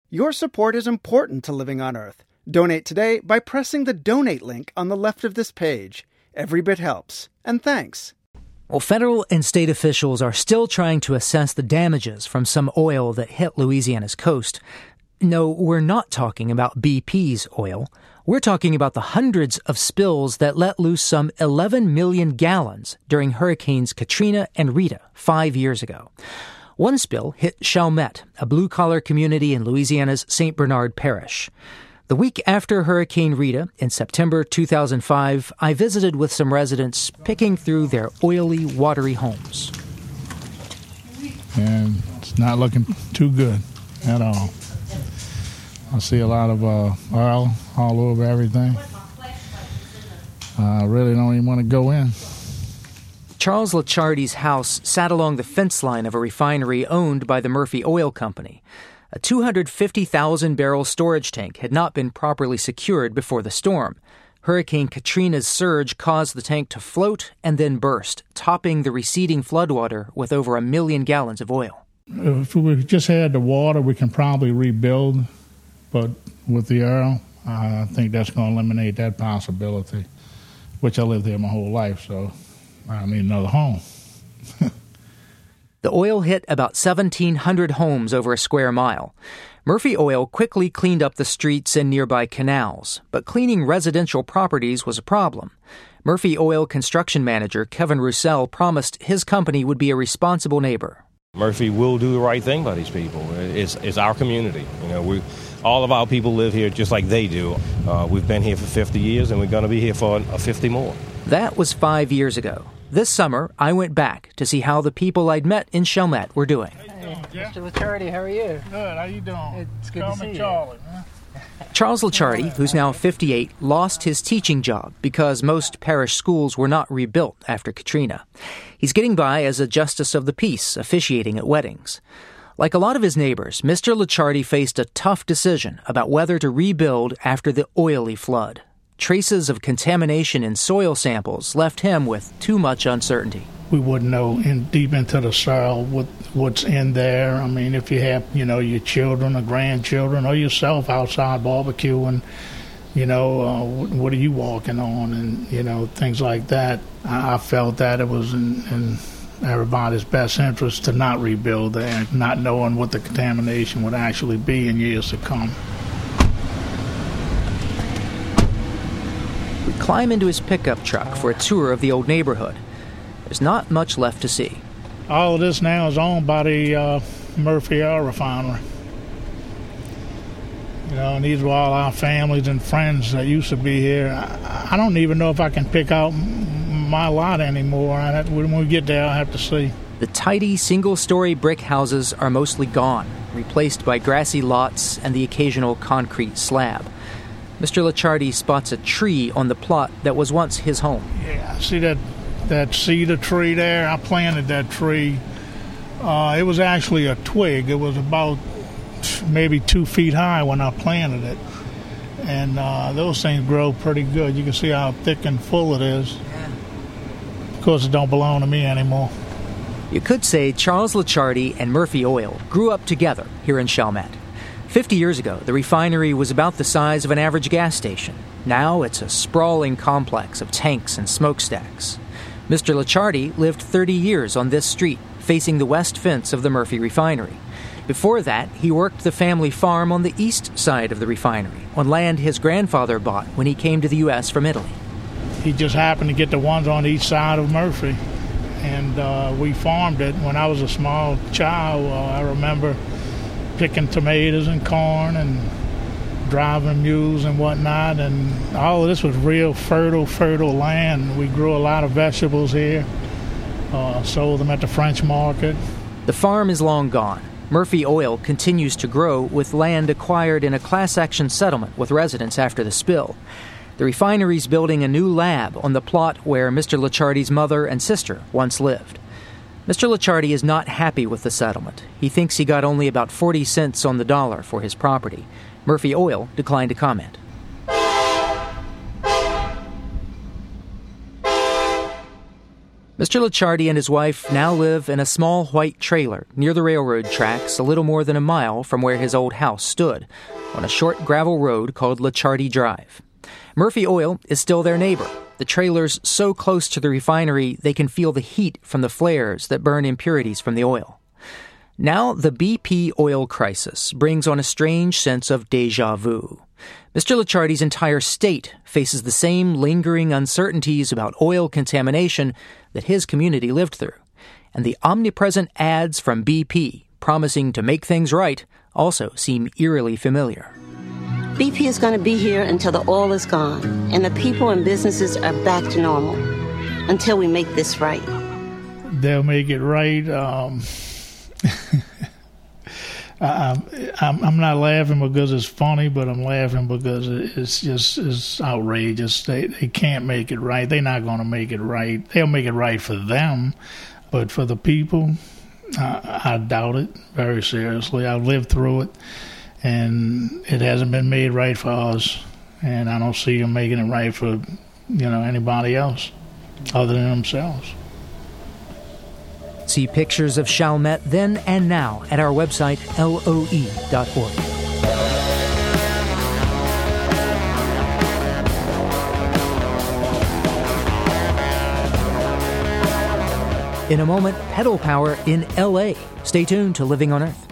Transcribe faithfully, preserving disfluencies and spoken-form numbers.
Your support is important to Living on Earth. Donate today by pressing the donate link on the left of this page. Every bit helps. And thanks. Well, federal and state officials are still trying to assess the damages from some oil that hit Louisiana's coast. No, we're not talking about B P's oil. We're talking about the hundreds of spills that let loose some eleven million gallons during Hurricanes Katrina and Rita five years ago. One spill hit Chalmette, a blue-collar community in Louisiana's Saint Bernard Parish. The week after Hurricane Rita, in September two thousand five, I visited with some residents picking through their oily, watery homes. And it's not looking too good at all. I see a lot of uh, oil all over everything. I really don't even want to go in. Charles Licciardi's house sat along the fence line of a refinery owned by the Murphy Oil Company. A two hundred fifty thousand barrel storage tank had not been properly secured before the storm. Hurricane Katrina's surge caused the tank to float and then burst, topping the receding floodwater with over a million gallons of oil. If we just had the water, we can probably rebuild. But with the oil, I think that's going to eliminate that possibility, which I lived there my whole life, so I need another home. The oil hit about seventeen hundred homes over a square mile. Murphy Oil quickly cleaned up the streets and nearby canals, but cleaning residential properties was a problem. Murphy Oil construction manager Kevin Roussel promised his company would be a responsible neighbor. Murphy will do the right thing by these people. It's, it's our community. You know, we all of our people live here just like they do. Uh, we've been here for fifty years, and we're going to be here for uh, fifty more. That was five years ago. This summer, I went back to see how the people I'd met in Chalmette were doing. Hey, Mister Licciardi, how are you? Good, how you doing? It's good Call to see me you. Charlie, man. Charles Licciardi, who's now fifty-eight, lost his teaching job because most parish schools were not rebuilt after Katrina. He's getting by as a justice of the peace, officiating at weddings. Like a lot of his neighbors, Mister Licciardi faced a tough decision about whether to rebuild after the oily flood. Traces of contamination in soil samples left him with too much uncertainty. We wouldn't know in deep into the soil what what's in there. I mean, if you have, you know, your children or grandchildren or yourself outside barbecuing, you know, uh, what are you walking on, and, you know, things like that. I, I felt that it was in, in everybody's best interest to not rebuild there, not knowing what the contamination would actually be in years to come. We climb into his pickup truck for a tour of the old neighborhood. There's not much left to see. All of this now is owned by the uh, Murphy Oil Refinery. You know, and these were all our families and friends that used to be here. I, I don't even know if I can pick out my lot anymore. I have, when we get there, I'll have to see. The tidy single-story brick houses are mostly gone, replaced by grassy lots and the occasional concrete slab. Mister Licciardi spots a tree on the plot that was once his home. Yeah, see that that cedar tree there? I planted that tree. Uh, it was actually a twig. It was about maybe two feet high when I planted it. And uh, those things grow pretty good. You can see how thick and full it is. Yeah. Of course, it don't belong to me anymore. You could say Charles Licciardi and Murphy Oil grew up together here in Chalmette. Fifty years ago, the refinery was about the size of an average gas station. Now it's a sprawling complex of tanks and smokestacks. Mister Licciardi lived thirty years on this street, facing the west fence of the Murphy refinery. Before that, he worked the family farm on the east side of the refinery, on land his grandfather bought when he came to the U S from Italy. He just happened to get the ones on each side of Murphy, and uh, we farmed it. When I was a small child, uh, I remember picking tomatoes and corn and driving mules and whatnot, and all of this was real fertile, fertile land. We grew a lot of vegetables here, uh, sold them at the French market. The farm is long gone. Murphy Oil continues to grow with land acquired in a class-action settlement with residents after the spill. The refinery's building a new lab on the plot where Mister Licciardi's mother and sister once lived. Mister Licciardi is not happy with the settlement. He thinks he got only about forty cents on the dollar for his property. Murphy Oil declined to comment. Mister Licciardi and his wife now live in a small white trailer near the railroad tracks a little more than a mile from where his old house stood, on a short gravel road called Licciardi Drive. Murphy Oil is still their neighbor. The trailer's so close to the refinery they can feel the heat from the flares that burn impurities from the oil. Now the B P oil crisis brings on a strange sense of déjà vu. Mister Licciardi's entire state faces the same lingering uncertainties about oil contamination that his community lived through. And the omnipresent ads from B P promising to make things right also seem eerily familiar. B P is going to be here until the oil is gone, and the people and businesses are back to normal until we make this right. They'll make it right. Um, I, I'm, I'm not laughing because it's funny, but I'm laughing because it's just it's outrageous. They, they can't make it right. They're not going to make it right. They'll make it right for them, but for the people, I, I doubt it very seriously. I've lived through it. And it hasn't been made right for us, and I don't see them making it right for, you know, anybody else other than themselves. See pictures of Chalmette then and now at our website, L O E dot org. In a moment, pedal power in L A. Stay tuned to Living on Earth.